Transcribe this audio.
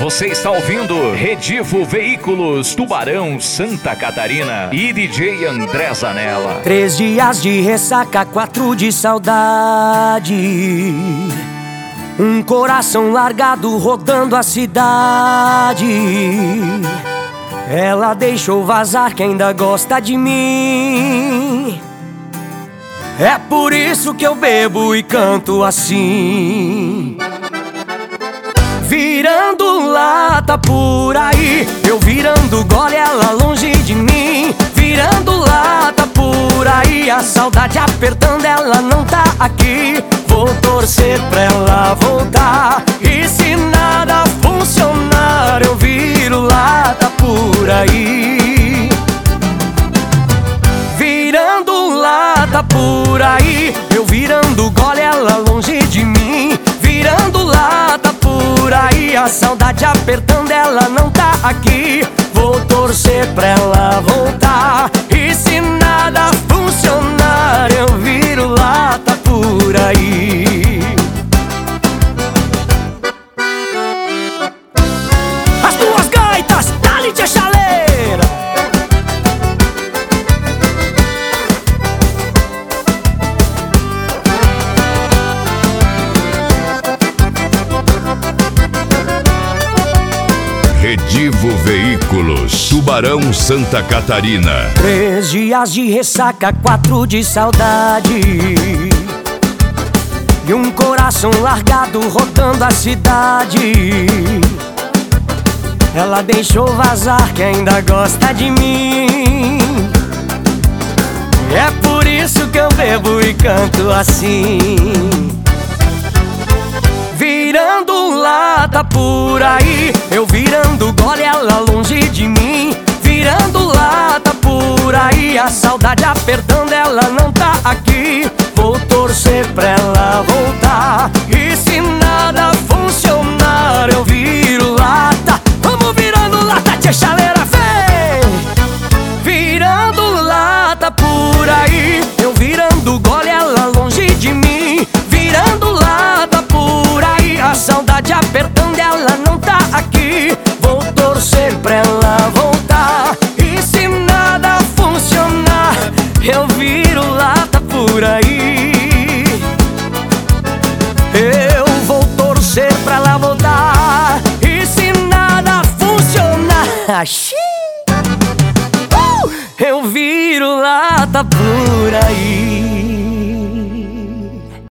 Você está ouvindo Redivo Veículos, Tubarão, Santa Catarina e DJ André Zanella. 3 dias de ressaca, 4 de saudade. Um coração largado rodando a cidade. Ela deixou vazar que ainda gosta de mim. É por isso que eu bebo e canto assim. Virando lata por aí, eu virando gole, ela longe de mim. Virando lata por aí, a saudade apertando, ela não tá aqui. Vou torcer pra ela voltar, e se nada funcionar, eu viro lata por aí. Virando lata por aí, eu virando gole, ela longe de mim. Virando lata por aí, a saudade apertando, ela não tá aqui. Vou torcer pra ela voltar, e se nada funcionar, eu viro lata por aí. As duas gaitas, dá-lhe tia chaleira. Redivo Veículos, Tubarão, Santa Catarina. 3 dias de ressaca, 4 de saudade. E um coração largado rodando a cidade. Ela deixou vazar que ainda gosta de mim. É por isso que eu bebo e canto assim. Virando lata por aí, eu virando gole, ela longe de mim. Virando lata por aí, a saudade apertando, ela não tá aqui. Vou torcer pra ela voltar, e se nada funcionar, eu viro lata. Vamos virando lata, tia chaleira, vem! Virando lata por aí, eu virando gole, ela longe de mim. Virando lata por aí, a saudade apertando, ela não tá aqui. Vou torcer pra ela voltar, e se nada funcionar, eu viro lata por aí. Eu vou torcer pra ela voltar, e se nada funcionar, eu viro lata por aí.